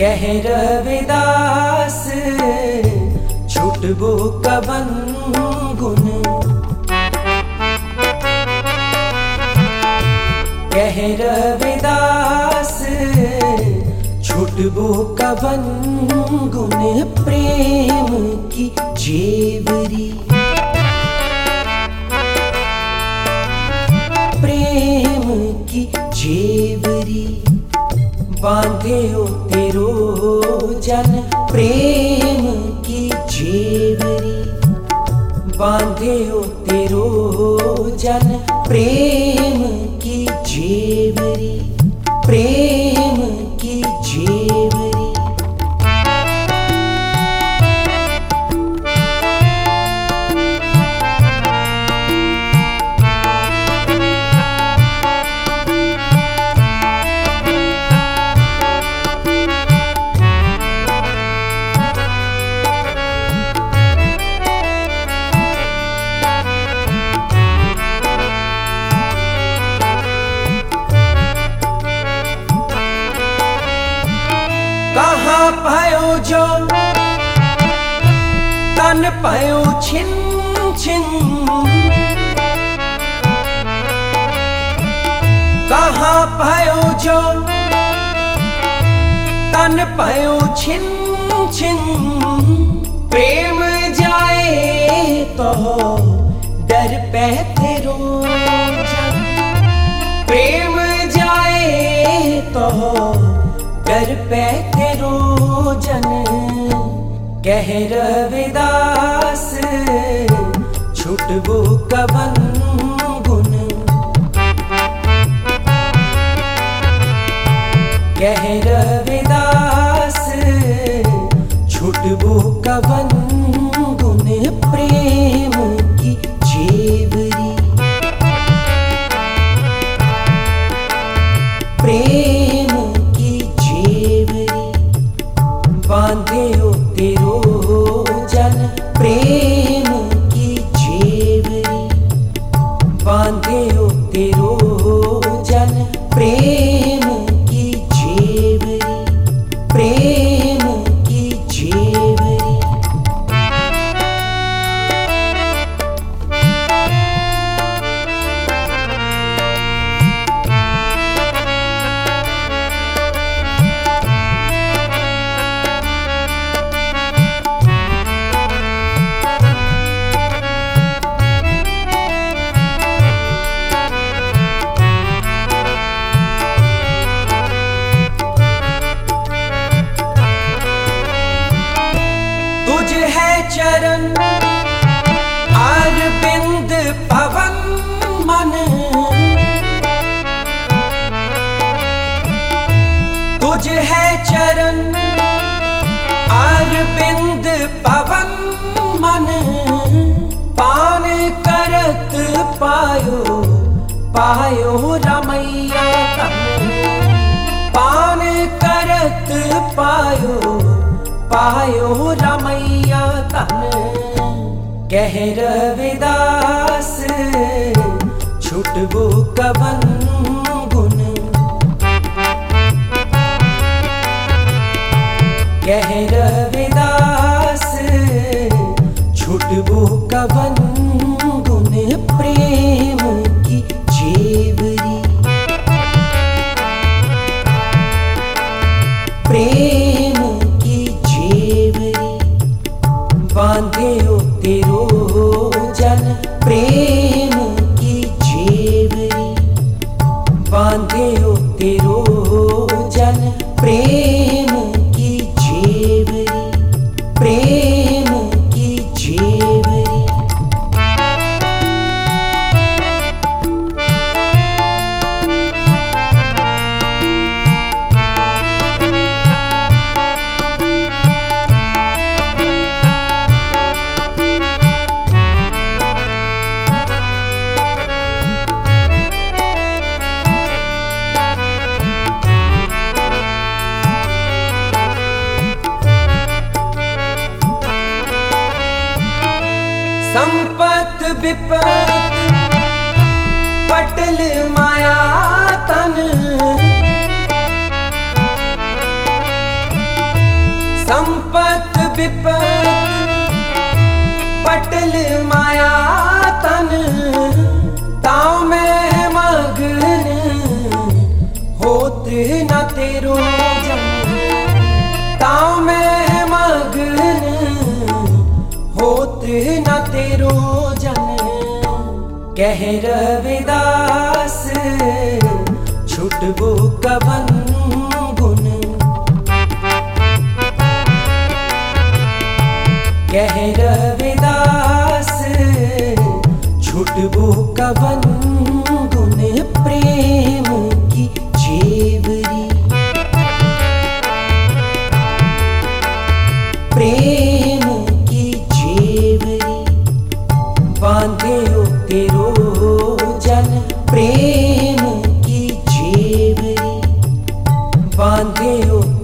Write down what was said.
कह रविदास छुटबो कवन गुण। कह रविदास छुटबो कवन गुण। प्रेम की जेवरी प्रेम की जेवरी बांधे हो तेरो जन। प्रेम की जेवरी बांधे हो तेरो जन। प्रेम की जेवरी प्रेम की जेवरी। कहाँ भयो जो तन भयो छिन छिन। कहाँ भयो जो तन भयो छिन छिन। प्रेम जाए तो डर पे तेरो जन। प्रेम जाए तो डर पे तेरो जन। कह रविदास छुटबो कवन गुण। कह रविदास छुटबो कवन गुण। प्रेम की जेवरी प्रेम बांधे हो तेरो जन। प्रेम की जेवरी बांधे हो तेरो जन। प्रेम की जेवरी प्रेम की जेवरी। तुझ है चरण अरविंद पवन मन। तुझ है चरण अरविंद पवन मन। पान करत पायो पायो रमैया तन। पान करत पायो पायो रमैया तन। कह रविदास छुटबो कवन गुण। कह रविदास छुटबो कवन गुण। प्रेम की जेवरी प्रेम की जेवरी बांधे हो तेरो जन। प्रेम की जेवरी बांधे हो तेरो जन। प्रेम की जेवरी प्रेम की जेवरी। संपत विपत पटल माया तन। विपत पटल माया तन ताव में मगन होत न तेरो जन ताव में मगन होत न तेरो जन कह रविदास छुटबो कवन गुण कह रविदास छुटबो कवन गुण प्रेम की जेवरी प्रेम की जेवरी बांधे ओ तेरो जन प्रेम की जेवरी बांधे ओ